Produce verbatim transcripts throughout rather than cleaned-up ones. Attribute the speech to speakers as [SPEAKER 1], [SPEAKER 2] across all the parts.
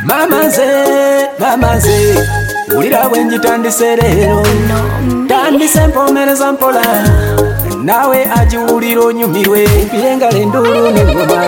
[SPEAKER 1] Mama nze, mama nze, ulira bwenjitandise leero. Tandise mpomereza mpola, nawe ajiwulira onyumirwe. Mpirenga lendulu n'engoma,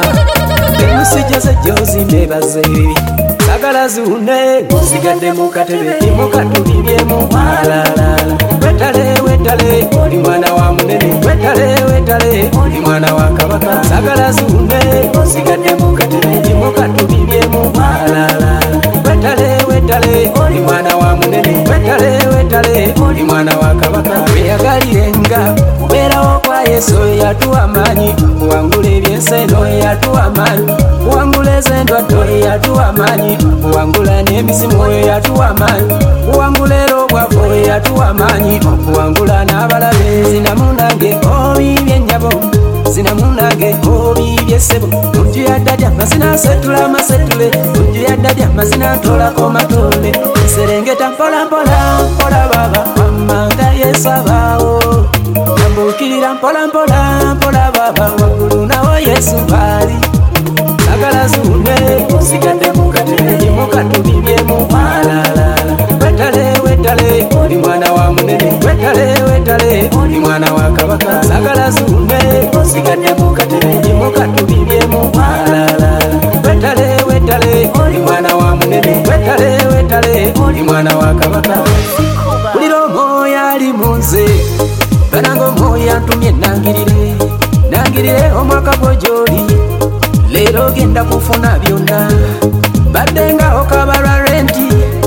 [SPEAKER 1] emusijja sejjozi mbebaze. Sagala zune, sigadde mu katebe, imukatubibyemu malala. Wetale, wetale, oli mwana wa munene. Wetale, wetale, oli mwana wa kabaka. Sagala zune, sigadde mu katebe, imukatubibyemu malala. Wetale, wetale, oli mwana wa munene. Wetale, wetale, oli mwana wa kabaka. Weyagalirenga, kubeerawo kwa Yesu yatuwa amaanyi. Kuwangula ebyenseno yatuwa amaanyi. Kuwangula ez'endwadde yatuwa amaanyi. Kuwangula n'emizimu yatuwa amaanyi. Kuwangula era obwavu yatuwa amaanyi. Okuwangula n'abalabe zinamunange obibye ennyabo. Zinamunange obibye essebo. Mujju yaddadya mazina asetula amasetule. Mujju yaddadya mazina ntolako matole. Serengeta mpola mpola mpola baba wamanga Yesu abaawo. Yambukirira mpola mpola mpola baba waggulu nawo Yesu baali. Sagala zune sigadde mu katebe imukatubibyemu malala. Wetale wetale oli mwana wa munene. Wetale wetale oli mwana wa kabaka. Sagala zune sigadde mu katebe imukatubibyemu malala. Wetale wetale oli mwana wa munene. Wetale wetale oli mwana wa kabaka. Ulira omwoyo ali mu nze, banange omwoyo antumye nangirire. Nangirire omwaka gwo gy'oli, leero genda kufuna byonna. Baddengaho kabalwa renti,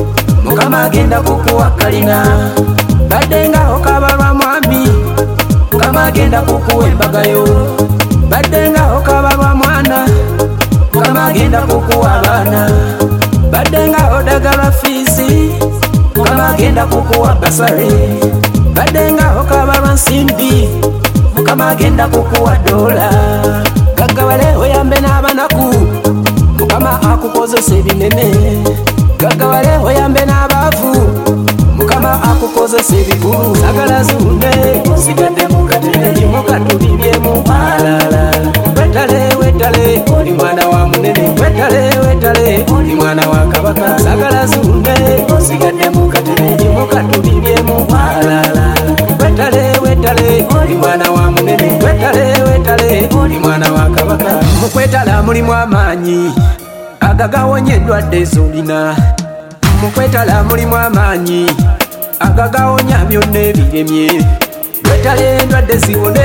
[SPEAKER 1] Mukama agenda kukuwa kalina. Baddengaho kabalwa mwami, Mukama agenda kukuwa embagayo. Baddengaho kabalwa mwana, Mukama agenda kukuwa abaana. Baddengaho dagalwa fiisi, Mukama agenda kukuwa basale. Baddengaho kabalwa nsimbi, Mukama agenda kukuwa dola. Gaggawale oyambe n'abanaku, Mukama akukozesa ebinene. Gaggawale oyambe n'abaavu, Mukama akukozesa ebikulu. Sagala zune sigadde mu katebe imukatubibyemu malala. Wetale wetale oli mwana wa munene. Wetale wetale oli mwana wa kabaka. Sagala zune sigadde mu katebe imukatubibyemu malala. Wetale wetale oli mwana wa munene. Wetale wetale oli mwana wa kabaka. Mukwetala mulimu amaanyi agagawonya endwadde z'olina. Mukwetala mulimu amaanyi agagawonya byonna ebiremye. Wetale endwadde ziwone,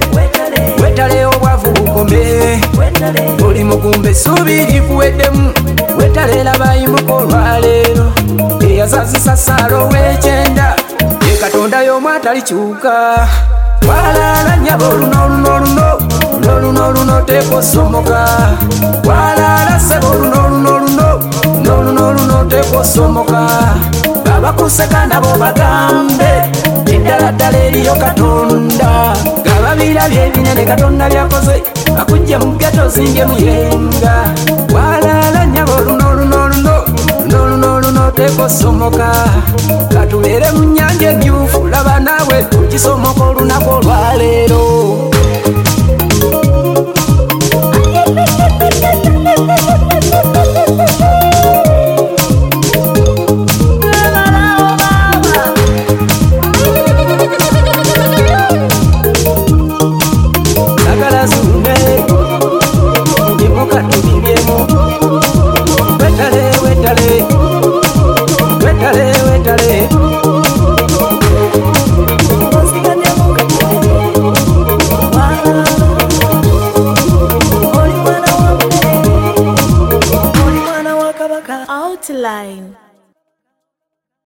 [SPEAKER 1] wetale obwavu bukome. Oli mugumba essuubi likuweddemu. Wetale labayimuka olwaleero, eyazazisa Saalo w'ekyenda, ye Katonda y'omu atalikyuka. Walala nnyabo luno luno luno luno luno luno tekosomoka. Walala ssebo luno luno luno luno luno luno tekosomoka. Babakuseka nabo bagambe, eddala ddala eriyo Katonda. Gababirabye ebinene Katonda byakoze, bakujje mu ghetto zinge muyenga. Walala nnyabo luno luno luno luno luno luno tekosomoka. Katubeere mu nnyanja emyufu, laba naawe tukisomoka olunaku olwaleero. Sagala zune imukatubibyemu. Wetale wetale wetale wetale
[SPEAKER 2] Outline.